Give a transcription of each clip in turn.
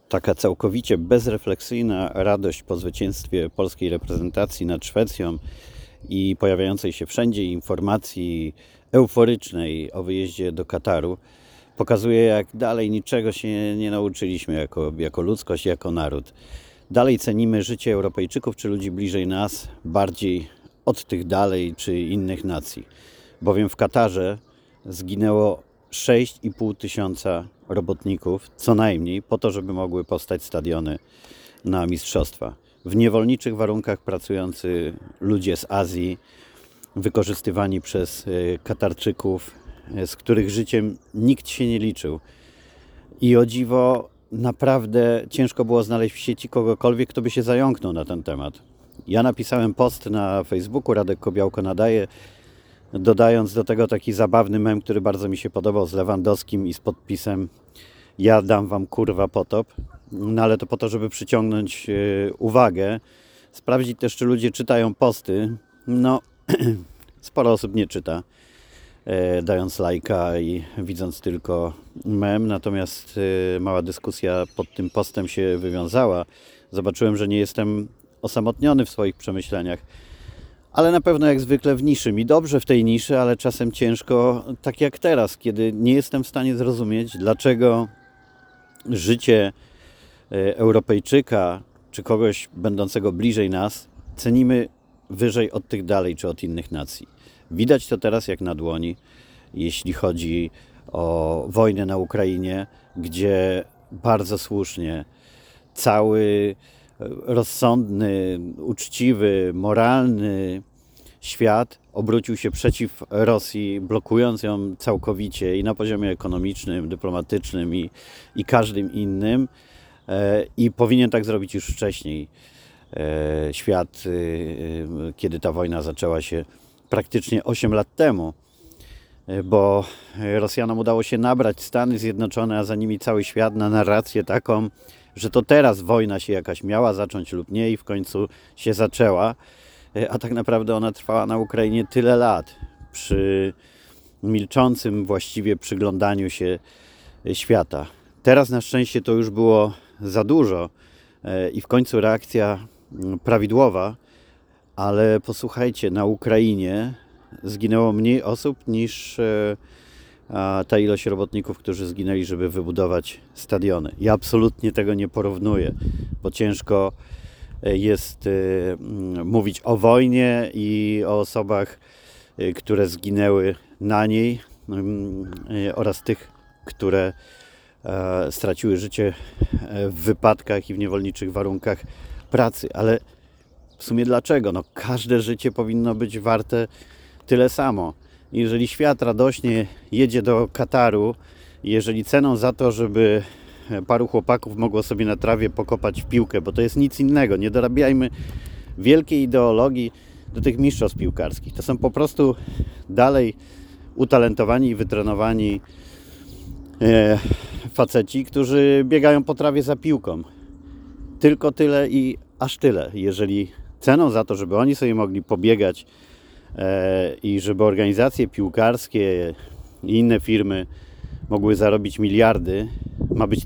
Taka całkowicie bezrefleksyjna radość po zwycięstwie polskiej reprezentacji nad Szwecją i pojawiającej się wszędzie informacji euforycznej o wyjeździe do Kataru pokazuje, jak dalej niczego się nie nauczyliśmy jako ludzkość, jako naród. Dalej cenimy życie Europejczyków czy ludzi bliżej nas bardziej od tych dalej czy innych nacji. Bowiem w Katarze zginęło 6,5 tysiąca robotników, co najmniej, po to, żeby mogły powstać stadiony na mistrzostwa. W niewolniczych warunkach pracujący ludzie z Azji, wykorzystywani przez Katarczyków, z których życiem nikt się nie liczył. I o dziwo, naprawdę ciężko było znaleźć w sieci kogokolwiek, kto by się zająknął na ten temat. Ja napisałem post na Facebooku, Radek Kobiałko nadaje, dodając do tego taki zabawny mem, który bardzo mi się podobał, z Lewandowskim i z podpisem "Ja dam wam kurwa potop". No ale to po to, żeby przyciągnąć uwagę, sprawdzić też, czy ludzie czytają posty. No, sporo osób nie czyta, dając lajka i widząc tylko mem, natomiast mała dyskusja pod tym postem się wywiązała. Zobaczyłem, że nie jestem osamotniony w swoich przemyśleniach, ale na pewno jak zwykle w niszy. Mi dobrze w tej niszy, ale czasem ciężko, tak jak teraz, kiedy nie jestem w stanie zrozumieć, dlaczego życie Europejczyka czy kogoś będącego bliżej nas cenimy wyżej od tych dalej czy od innych nacji. Widać to teraz jak na dłoni, jeśli chodzi o wojnę na Ukrainie, gdzie bardzo słusznie cały rozsądny, uczciwy, moralny świat obrócił się przeciw Rosji, blokując ją całkowicie i na poziomie ekonomicznym, dyplomatycznym i każdym innym. I powinien tak zrobić już wcześniej. Świat, kiedy ta wojna zaczęła się praktycznie 8 lat temu, bo Rosjanom udało się nabrać Stany Zjednoczone, a za nimi cały świat na narrację taką, że to teraz wojna się jakaś miała zacząć lub nie i w końcu się zaczęła, a tak naprawdę ona trwała na Ukrainie tyle lat przy milczącym właściwie przyglądaniu się świata. Teraz na szczęście to już było za dużo i w końcu reakcja prawidłowa, ale posłuchajcie, na Ukrainie zginęło mniej osób niż ta ilość robotników, którzy zginęli, żeby wybudować stadiony. Ja absolutnie tego nie porównuję, bo ciężko jest mówić o wojnie i o osobach, które zginęły na niej oraz tych, które straciły życie w wypadkach i w niewolniczych warunkach pracy. Ale w sumie dlaczego? No, każde życie powinno być warte tyle samo. Jeżeli świat radośnie jedzie do Kataru, jeżeli ceną za to, żeby paru chłopaków mogło sobie na trawie pokopać w piłkę, bo to jest nic innego, nie dorabiajmy wielkiej ideologii do tych mistrzostw piłkarskich. To są po prostu dalej utalentowani i wytrenowani faceci, którzy biegają po trawie za piłką. Tylko tyle i aż tyle. Jeżeli ceną za to, żeby oni sobie mogli pobiegać i żeby organizacje piłkarskie i inne firmy mogły zarobić miliardy, ma być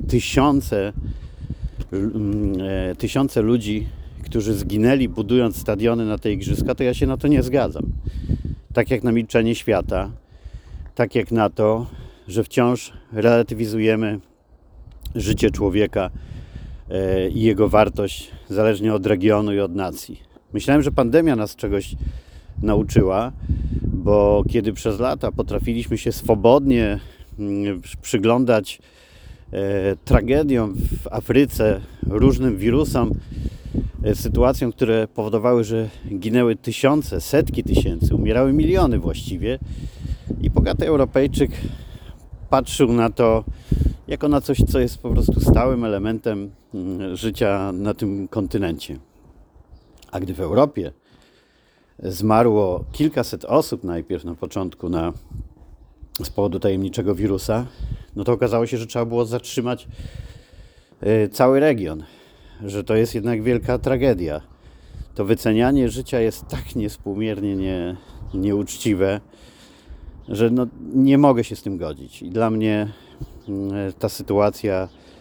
tysiące ludzi, którzy zginęli budując stadiony na te igrzyska, to ja się na to nie zgadzam. Tak jak na milczenie świata, tak jak na to, że wciąż relatywizujemy życie człowieka i jego wartość zależnie od regionu i od nacji. Myślałem, że pandemia nas czegoś nauczyła, bo kiedy przez lata potrafiliśmy się swobodnie przyglądać tragediom w Afryce, różnym wirusom, sytuacjom, które powodowały, że ginęły tysiące, setki tysięcy, umierały miliony właściwie, i bogaty Europejczyk patrzył na to jako na coś, co jest po prostu stałym elementem życia na tym kontynencie. A gdy w Europie zmarło kilkaset osób najpierw na początku z powodu tajemniczego wirusa, no to okazało się, że trzeba było zatrzymać cały region, że to jest jednak wielka tragedia. To wycenianie życia jest tak niewspółmiernie nieuczciwe, że no, nie mogę się z tym godzić. I dla mnie ta sytuacja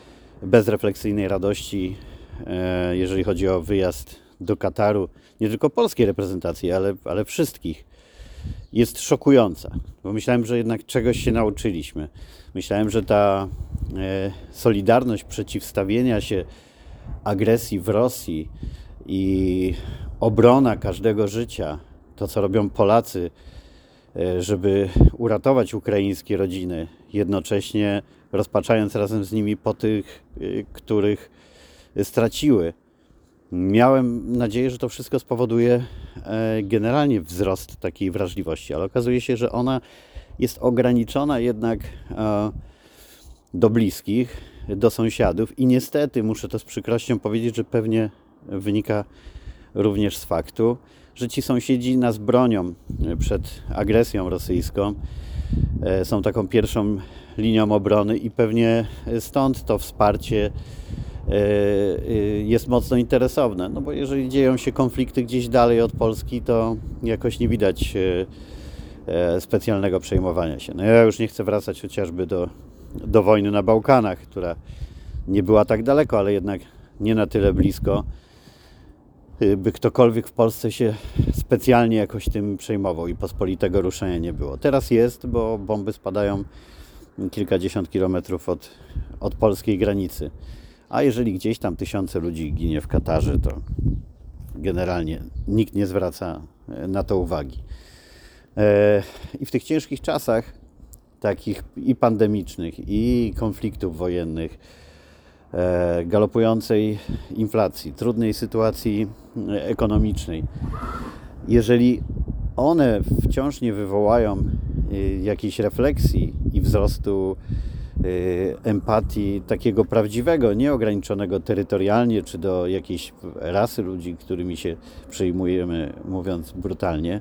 bezrefleksyjnej radości, jeżeli chodzi o wyjazd do Kataru, nie tylko polskiej reprezentacji, ale wszystkich, jest szokująca. Bo myślałem, że jednak czegoś się nauczyliśmy. Myślałem, że ta solidarność przeciwstawienia się agresji w Rosji i obrona każdego życia, to co robią Polacy, żeby uratować ukraińskie rodziny, jednocześnie rozpaczając razem z nimi po tych, których straciły. Miałem nadzieję, że to wszystko spowoduje generalnie wzrost takiej wrażliwości, ale okazuje się, że ona jest ograniczona jednak do bliskich, do sąsiadów i niestety muszę to z przykrością powiedzieć, że pewnie wynika również z faktu, że ci sąsiedzi nas bronią przed agresją rosyjską, są taką pierwszą linią obrony i pewnie stąd to wsparcie jest mocno interesowne, no bo jeżeli dzieją się konflikty gdzieś dalej od Polski, to jakoś nie widać specjalnego przejmowania się. No ja już nie chcę wracać chociażby do wojny na Bałkanach, która nie była tak daleko, ale jednak nie na tyle blisko, by ktokolwiek w Polsce się specjalnie jakoś tym przejmował i pospolitego ruszenia nie było. Teraz jest, bo bomby spadają kilkadziesiąt kilometrów od polskiej granicy. A jeżeli gdzieś tam tysiące ludzi ginie w Katarze, to generalnie nikt nie zwraca na to uwagi. I w tych ciężkich czasach, takich i pandemicznych, i konfliktów wojennych, galopującej inflacji, trudnej sytuacji ekonomicznej, jeżeli one wciąż nie wywołają jakiejś refleksji i wzrostu empatii takiego prawdziwego, nieograniczonego terytorialnie czy do jakiejś rasy ludzi, którymi się przejmujemy, mówiąc brutalnie,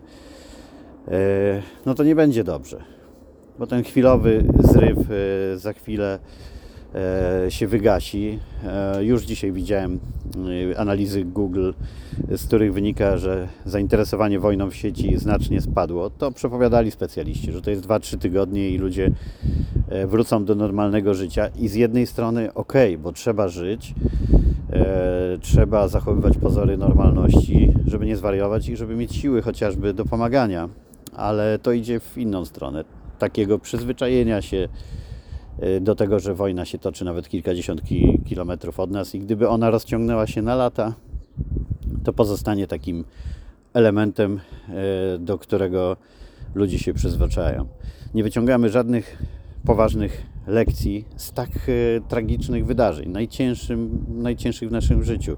no to nie będzie dobrze. Bo ten chwilowy zryw za chwilę się wygasi. Już dzisiaj widziałem analizy Google, z których wynika, że zainteresowanie wojną w sieci znacznie spadło. To przepowiadali specjaliści, że to jest 2-3 tygodnie i ludzie wrócą do normalnego życia. I z jednej strony bo trzeba żyć, trzeba zachowywać pozory normalności, żeby nie zwariować i żeby mieć siły chociażby do pomagania. Ale to idzie w inną stronę. Takiego przyzwyczajenia się do tego, że wojna się toczy nawet kilkadziesiąt kilometrów od nas i gdyby ona rozciągnęła się na lata, to pozostanie takim elementem, do którego ludzie się przyzwyczajają. Nie wyciągamy żadnych poważnych lekcji z tak tragicznych wydarzeń, najcięższych w naszym życiu.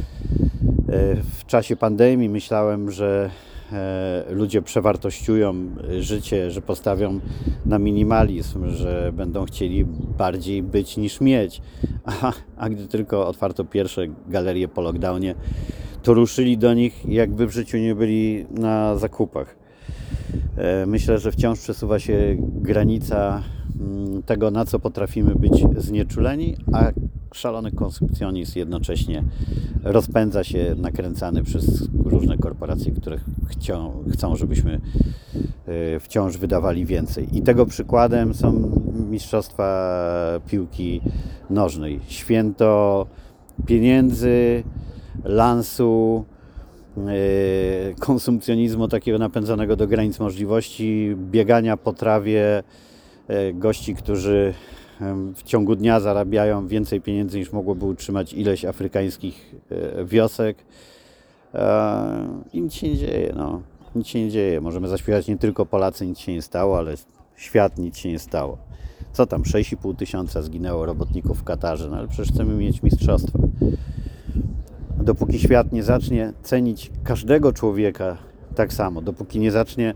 W czasie pandemii myślałem, że ludzie przewartościują życie, że postawią na minimalizm, że będą chcieli bardziej być niż mieć. A gdy tylko otwarto pierwsze galerie po lockdownie, to ruszyli do nich, jakby w życiu nie byli na zakupach. Myślę, że wciąż przesuwa się granica tego, na co potrafimy być znieczuleni, a szalony konsumpcjonizm jednocześnie rozpędza się, nakręcany przez różne korporacje, które chcą, żebyśmy wciąż wydawali więcej. I tego przykładem są mistrzostwa piłki nożnej. Święto pieniędzy, lansu, konsumpcjonizmu takiego napędzanego do granic możliwości, biegania po trawie gości, którzy w ciągu dnia zarabiają więcej pieniędzy niż mogłoby utrzymać ileś afrykańskich wiosek. I nic się nie dzieje. Nic się nie dzieje. Możemy zaśpiewać nie tylko Polacy, nic się nie stało, ale świat, nic się nie stało. Co tam, 6,5 tysiąca zginęło robotników w Katarze, ale przecież chcemy mieć mistrzostwa. Dopóki świat nie zacznie cenić każdego człowieka tak samo, dopóki nie zacznie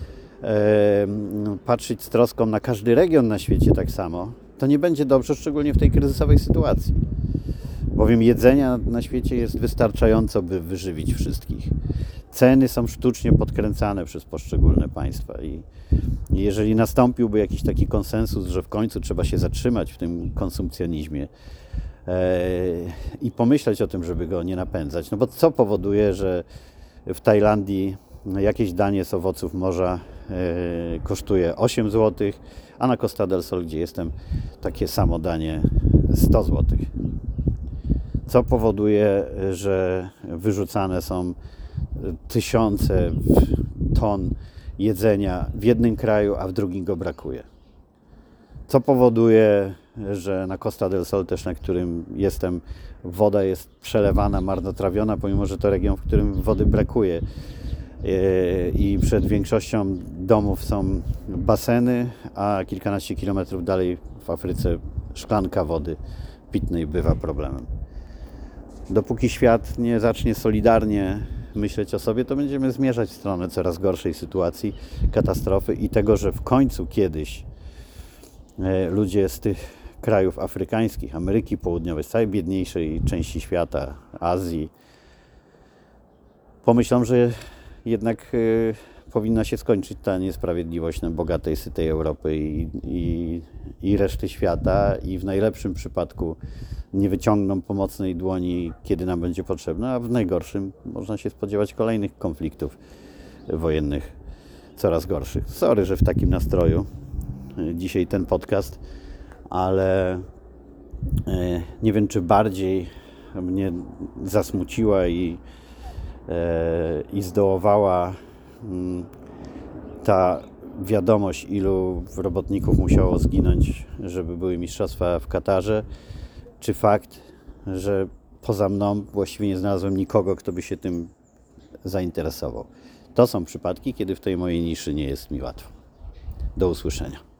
patrzeć z troską na każdy region na świecie tak samo, to nie będzie dobrze, szczególnie w tej kryzysowej sytuacji. Bowiem jedzenia na świecie jest wystarczająco, by wyżywić wszystkich. Ceny są sztucznie podkręcane przez poszczególne państwa i jeżeli nastąpiłby jakiś taki konsensus, że w końcu trzeba się zatrzymać w tym konsumpcjonizmie i pomyśleć o tym, żeby go nie napędzać, no bo co powoduje, że w Tajlandii jakieś danie z owoców morza kosztuje 8 zł, a na Costa del Sol, gdzie jestem, takie samo danie 100 zł. Co powoduje, że wyrzucane są tysiące ton jedzenia w jednym kraju, a w drugim go brakuje. Co powoduje, że na Costa del Sol, też na którym jestem, woda jest przelewana, marnotrawiona, pomimo że to region, w którym wody brakuje. I przed większością domów są baseny, a kilkanaście kilometrów dalej w Afryce szklanka wody pitnej bywa problemem. Dopóki świat nie zacznie solidarnie myśleć o sobie, to będziemy zmierzać w stronę coraz gorszej sytuacji, katastrofy i tego, że w końcu kiedyś ludzie z tych krajów afrykańskich, Ameryki Południowej, z całej biedniejszej części świata, Azji, pomyślą, że jednak powinna się skończyć ta niesprawiedliwość na bogatej, sytej Europy i reszty świata i w najlepszym przypadku nie wyciągną pomocnej dłoni, kiedy nam będzie potrzebna, a w najgorszym można się spodziewać kolejnych konfliktów wojennych, coraz gorszych. Sorry, że w takim nastroju dzisiaj ten podcast, ale nie wiem, czy bardziej mnie zasmuciła i zdołowała ta wiadomość, ilu robotników musiało zginąć, żeby były mistrzostwa w Katarze, czy fakt, że poza mną właściwie nie znalazłem nikogo, kto by się tym zainteresował. To są przypadki, kiedy w tej mojej niszy nie jest mi łatwo. Do usłyszenia.